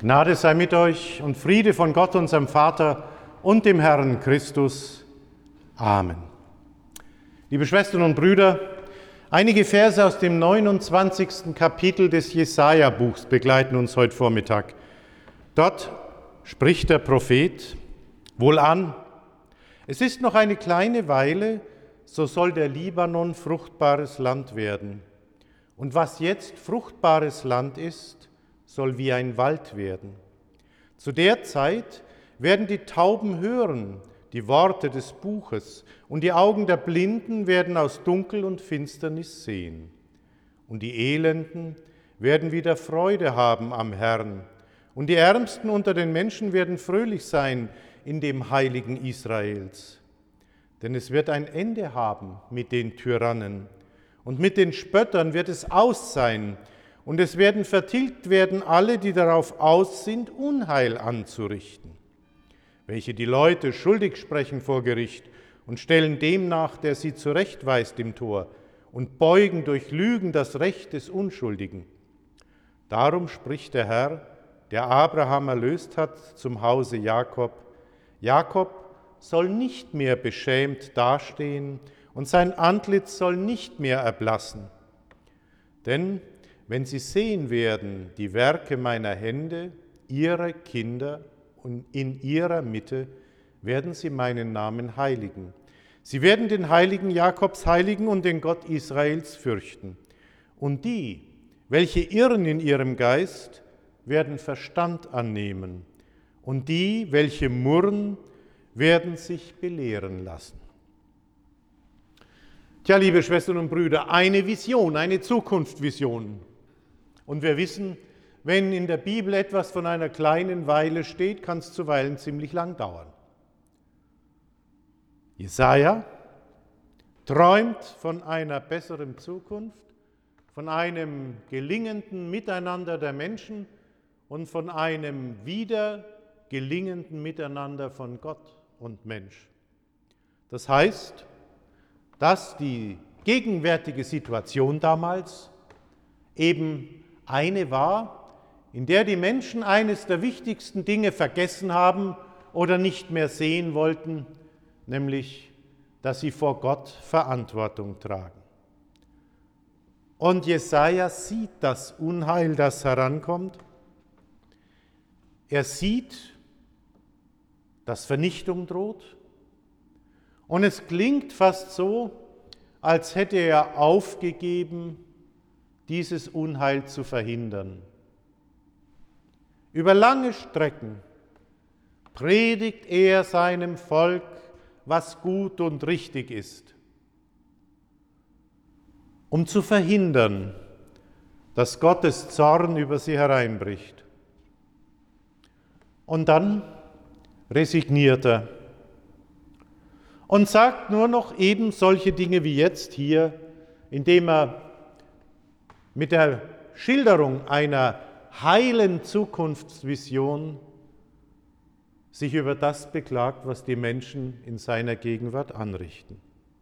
Gnade sei mit euch und Friede von Gott, unserem Vater und dem Herrn Christus. Amen. Liebe Schwestern und Brüder, einige Verse aus dem 29. Kapitel des Jesaja-Buchs begleiten uns heute Vormittag. Dort spricht der Prophet: Wohlan, es ist noch eine kleine Weile, so soll der Libanon fruchtbares Land werden. Und was jetzt fruchtbares Land ist, soll wie ein Wald werden. Zu der Zeit werden die Tauben hören die Worte des Buches, und die Augen der Blinden werden aus Dunkel und Finsternis sehen. Und die Elenden werden wieder Freude haben am Herrn, und die Ärmsten unter den Menschen werden fröhlich sein in dem Heiligen Israels. Denn es wird ein Ende haben mit den Tyrannen, und mit den Spöttern wird es aus sein, und es werden vertilgt werden alle, die darauf aus sind, Unheil anzurichten, welche die Leute schuldig sprechen vor Gericht und stellen dem nach, der sie zurechtweist im Tor, und beugen durch Lügen das Recht des Unschuldigen. Darum spricht der Herr, der Abraham erlöst hat, zum Hause Jakob: Jakob soll nicht mehr beschämt dastehen, und sein Antlitz soll nicht mehr erblassen. Denn wenn sie sehen werden die Werke meiner Hände, ihre Kinder, und in ihrer Mitte werden sie meinen Namen heiligen. Sie werden den Heiligen Jakobs heiligen und den Gott Israels fürchten. Und die, welche irren in ihrem Geist, werden Verstand annehmen. Und die, welche murren, werden sich belehren lassen. Tja, liebe Schwestern und Brüder, eine Vision, eine Zukunftsvision. Und wir wissen, wenn in der Bibel etwas von einer kleinen Weile steht, kann es zuweilen ziemlich lang dauern. Jesaja träumt von einer besseren Zukunft, von einem gelingenden Miteinander der Menschen und von einem wieder gelingenden Miteinander von Gott und Mensch. Das heißt, dass die gegenwärtige Situation damals eben eine war, in der die Menschen eines der wichtigsten Dinge vergessen haben oder nicht mehr sehen wollten, nämlich, dass sie vor Gott Verantwortung tragen. Und Jesaja sieht das Unheil, das herankommt. Er sieht, dass Vernichtung droht. Und es klingt fast so, als hätte er aufgegeben, dieses Unheil zu verhindern. Über lange Strecken predigt er seinem Volk, was gut und richtig ist, um zu verhindern, dass Gottes Zorn über sie hereinbricht. Und dann resigniert er und sagt nur noch eben solche Dinge wie jetzt hier, indem er mit der Schilderung einer heilen Zukunftsvision sich über das beklagt, was die Menschen in seiner Gegenwart anrichten.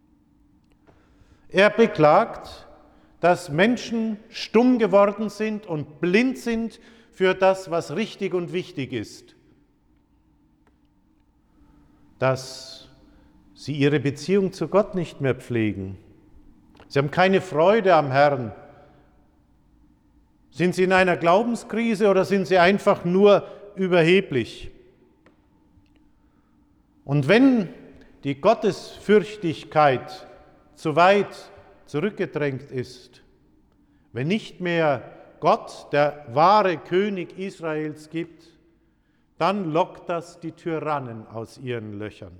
Er beklagt, dass Menschen stumm geworden sind und blind sind für das, was richtig und wichtig ist, dass sie ihre Beziehung zu Gott nicht mehr pflegen. Sie haben keine Freude am Herrn. Sind sie in einer Glaubenskrise oder sind sie einfach nur überheblich? Und wenn die Gottesfürchtigkeit zu weit zurückgedrängt ist, wenn nicht mehr Gott der wahre König Israels gibt, dann lockt das die Tyrannen aus ihren Löchern.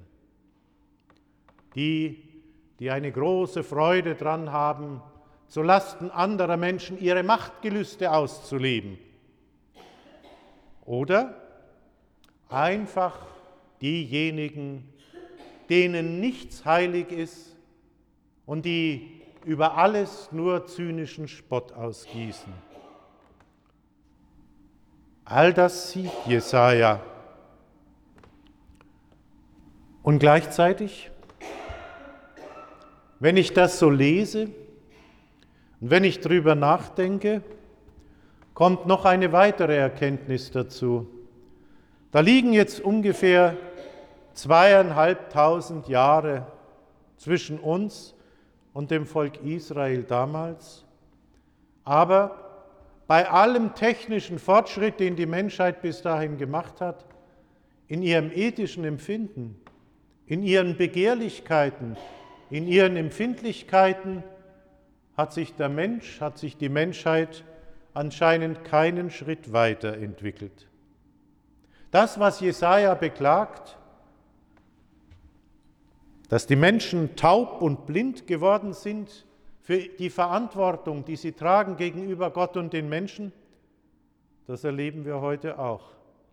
Die eine große Freude dran haben, zu Lasten anderer Menschen ihre Machtgelüste auszuleben. Oder einfach diejenigen, denen nichts heilig ist und die über alles nur zynischen Spott ausgießen. All das sieht Jesaja. Und gleichzeitig, wenn ich das so lese und wenn ich drüber nachdenke, kommt noch eine weitere Erkenntnis dazu. Da liegen jetzt ungefähr 2500 Jahre zwischen uns und dem Volk Israel damals. Aber bei allem technischen Fortschritt, den die Menschheit bis dahin gemacht hat, in ihrem ethischen Empfinden, in ihren Begehrlichkeiten, in ihren Empfindlichkeiten, hat sich die Menschheit anscheinend keinen Schritt weiterentwickelt. Das, was Jesaja beklagt, dass die Menschen taub und blind geworden sind für die Verantwortung, die sie tragen gegenüber Gott und den Menschen, das erleben wir heute auch.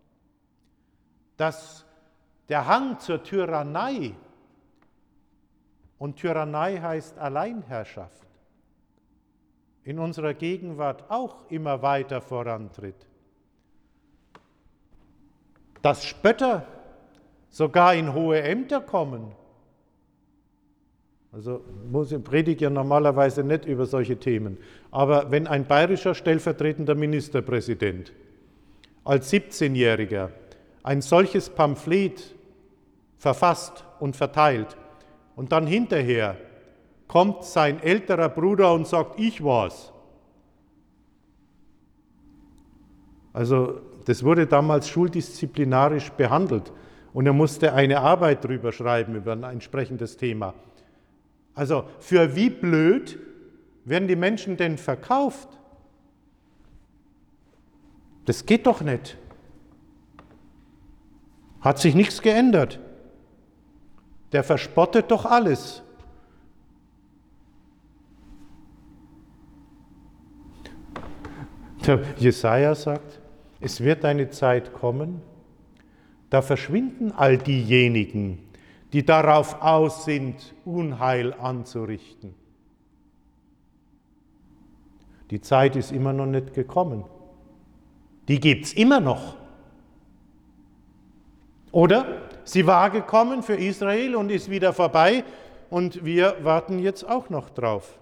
Dass der Hang zur Tyrannei, und Tyrannei heißt Alleinherrschaft, in unserer Gegenwart auch immer weiter vorantritt. Dass Spötter sogar in hohe Ämter kommen. Also ich predige ja normalerweise nicht über solche Themen, aber wenn ein bayerischer stellvertretender Ministerpräsident als 17-Jähriger ein solches Pamphlet verfasst und verteilt und dann hinterher kommt sein älterer Bruder und sagt, ich war's. Also das wurde damals schuldisziplinarisch behandelt und er musste eine Arbeit drüber schreiben über ein entsprechendes Thema. Also für wie blöd werden die Menschen denn verkauft? Das geht doch nicht. Hat sich nichts geändert. Der verspottet doch alles. Der Jesaja sagt, es wird eine Zeit kommen, da verschwinden all diejenigen, die darauf aus sind, Unheil anzurichten. Die Zeit ist immer noch nicht gekommen. Die gibt es immer noch. Oder sie war gekommen für Israel und ist wieder vorbei und wir warten jetzt auch noch drauf.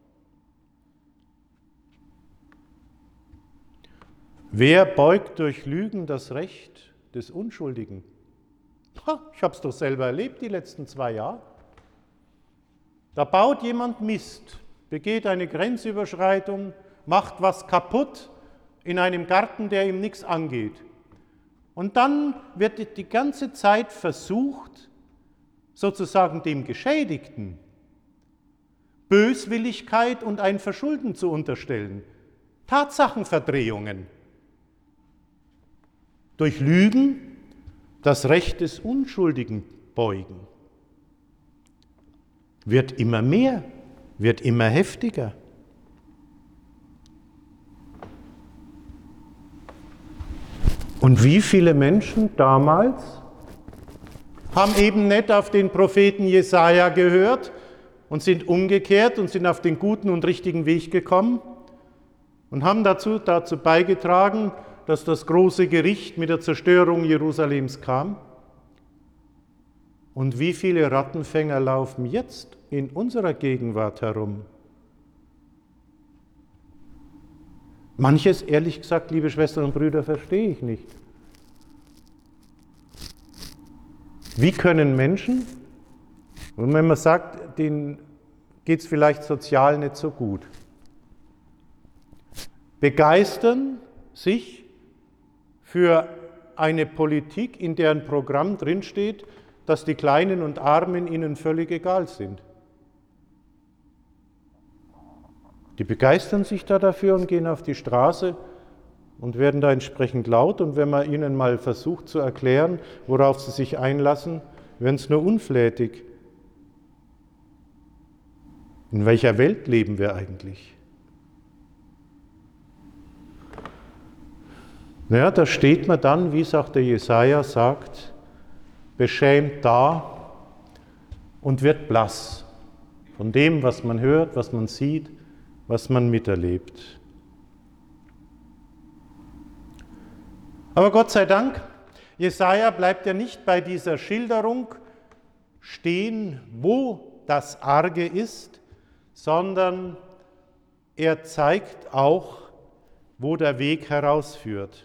Wer beugt durch Lügen das Recht des Unschuldigen? Ich habe es doch selber erlebt die letzten 2 Jahre. Da baut jemand Mist, begeht eine Grenzüberschreitung, macht was kaputt in einem Garten, der ihm nichts angeht. Und dann wird die ganze Zeit versucht, sozusagen dem Geschädigten Böswilligkeit und ein Verschulden zu unterstellen. Tatsachenverdrehungen. Durch Lügen das Recht des Unschuldigen beugen. Wird immer mehr, wird immer heftiger. Und wie viele Menschen damals haben eben nicht auf den Propheten Jesaja gehört und sind umgekehrt und sind auf den guten und richtigen Weg gekommen und haben dazu beigetragen, dass das große Gericht mit der Zerstörung Jerusalems kam? Und wie viele Rattenfänger laufen jetzt in unserer Gegenwart herum? Manches, ehrlich gesagt, liebe Schwestern und Brüder, verstehe ich nicht. Wie können Menschen, und wenn man sagt, denen geht es vielleicht sozial nicht so gut, begeistern sich für eine Politik, in deren Programm drinsteht, dass die Kleinen und Armen ihnen völlig egal sind. Die begeistern sich da dafür und gehen auf die Straße und werden da entsprechend laut. Und wenn man ihnen mal versucht zu erklären, worauf sie sich einlassen, werden sie nur unflätig. In welcher Welt leben wir eigentlich? Naja, da steht man dann, wie es auch der Jesaja sagt, beschämt da und wird blass von dem, was man hört, was man sieht, was man miterlebt. Aber Gott sei Dank, Jesaja bleibt ja nicht bei dieser Schilderung stehen, wo das Arge ist, sondern er zeigt auch, wo der Weg herausführt.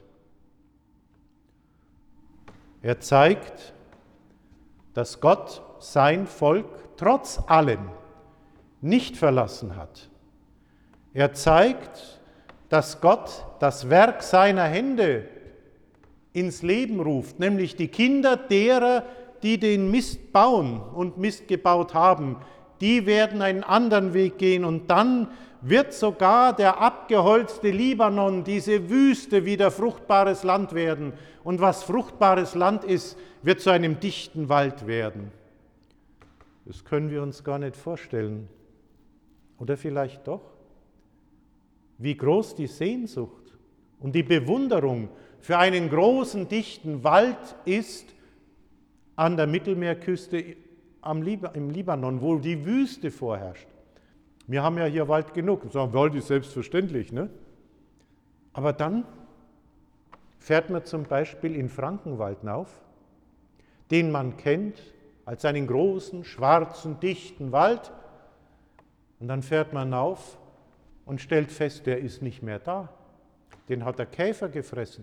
Er zeigt, dass Gott sein Volk trotz allem nicht verlassen hat. Er zeigt, dass Gott das Werk seiner Hände ins Leben ruft, nämlich die Kinder derer, die den Mist bauen und Mist gebaut haben, die werden einen anderen Weg gehen und dann wird sogar der abgeholzte Libanon, diese Wüste, wieder fruchtbares Land werden. Und was fruchtbares Land ist, wird zu einem dichten Wald werden. Das können wir uns gar nicht vorstellen. Oder vielleicht doch? Wie groß die Sehnsucht und die Bewunderung für einen großen, dichten Wald ist an der Mittelmeerküste im Libanon, wo die Wüste vorherrscht. Wir haben ja hier Wald genug. So, Wald ist selbstverständlich, ne? Aber dann fährt man zum Beispiel in Frankenwald hinauf, den man kennt als einen großen, schwarzen, dichten Wald. Und dann fährt man hinauf und stellt fest, der ist nicht mehr da. Den hat der Käfer gefressen.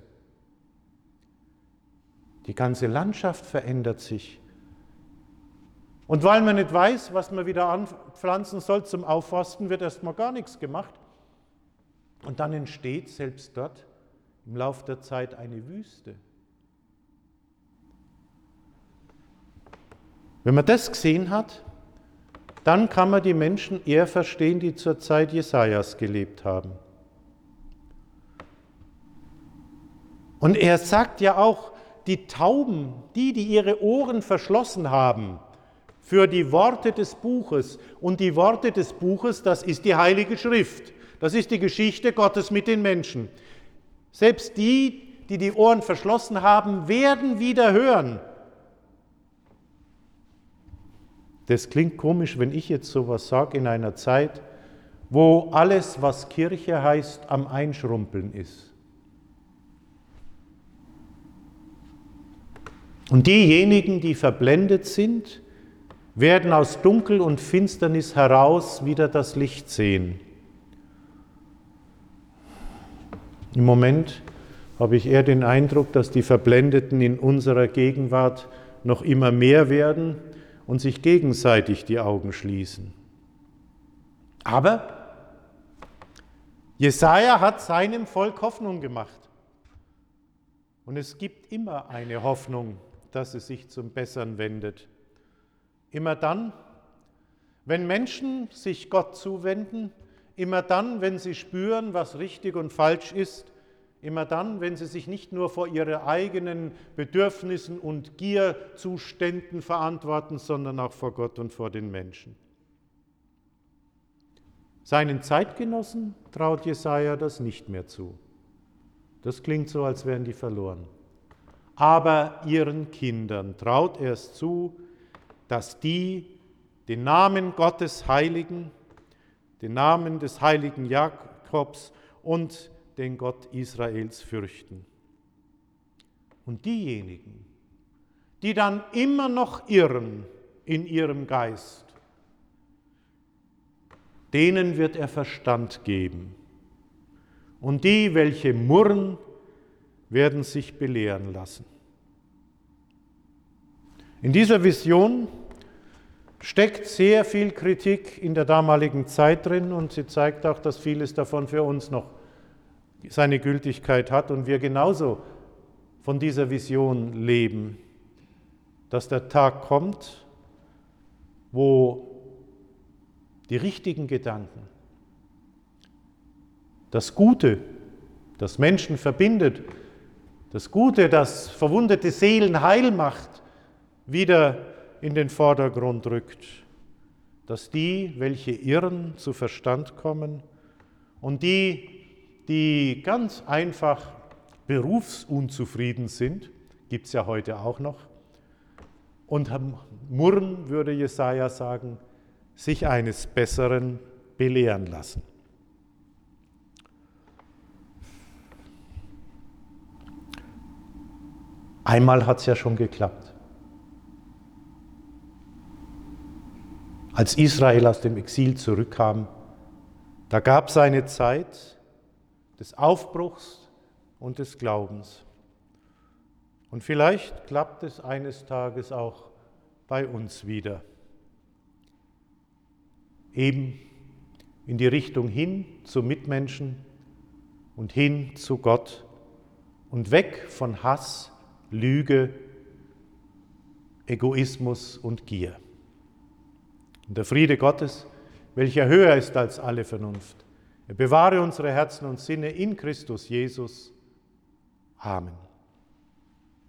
Die ganze Landschaft verändert sich. Und weil man nicht weiß, was man wieder anpflanzen soll zum Aufforsten, wird erstmal gar nichts gemacht. Und dann entsteht selbst dort im Laufe der Zeit eine Wüste. Wenn man das gesehen hat, dann kann man die Menschen eher verstehen, die zur Zeit Jesajas gelebt haben. Und er sagt ja auch, die Tauben, die ihre Ohren verschlossen haben für die Worte des Buches. Und die Worte des Buches, das ist die Heilige Schrift. Das ist die Geschichte Gottes mit den Menschen. Selbst die Ohren verschlossen haben, werden wieder hören. Das klingt komisch, wenn ich jetzt sowas sage in einer Zeit, wo alles, was Kirche heißt, am Einschrumpeln ist. Und diejenigen, die verblendet sind, werden aus Dunkel und Finsternis heraus wieder das Licht sehen. Im Moment habe ich eher den Eindruck, dass die Verblendeten in unserer Gegenwart noch immer mehr werden und sich gegenseitig die Augen schließen. Aber Jesaja hat seinem Volk Hoffnung gemacht. Und es gibt immer eine Hoffnung, dass es sich zum Besseren wendet. Immer dann, wenn Menschen sich Gott zuwenden, immer dann, wenn sie spüren, was richtig und falsch ist, immer dann, wenn sie sich nicht nur vor ihren eigenen Bedürfnissen und Gierzuständen verantworten, sondern auch vor Gott und vor den Menschen. Seinen Zeitgenossen traut Jesaja das nicht mehr zu. Das klingt so, als wären die verloren. Aber ihren Kindern traut er es zu, dass die den Namen Gottes heiligen, den Namen des heiligen Jakobs und den Gott Israels fürchten. Und diejenigen, die dann immer noch irren in ihrem Geist, denen wird er Verstand geben. Und die, welche murren, werden sich belehren lassen. In dieser Vision steckt sehr viel Kritik in der damaligen Zeit drin und sie zeigt auch, dass vieles davon für uns noch seine Gültigkeit hat und wir genauso von dieser Vision leben, dass der Tag kommt, wo die richtigen Gedanken, das Gute, das Menschen verbindet, das Gute, das verwundete Seelen heil macht, wieder in den Vordergrund rückt, dass die, welche irren, zu Verstand kommen und die ganz einfach berufsunzufrieden sind, gibt es ja heute auch noch, und murren, würde Jesaja sagen, sich eines Besseren belehren lassen. Einmal hat es ja schon geklappt. Als Israel aus dem Exil zurückkam, da gab es eine Zeit, des Aufbruchs und des Glaubens. Und vielleicht klappt es eines Tages auch bei uns wieder. Eben in die Richtung hin zu Mitmenschen und hin zu Gott und weg von Hass, Lüge, Egoismus und Gier. Und der Friede Gottes, welcher höher ist als alle Vernunft, er bewahre unsere Herzen und Sinne in Christus Jesus. Amen.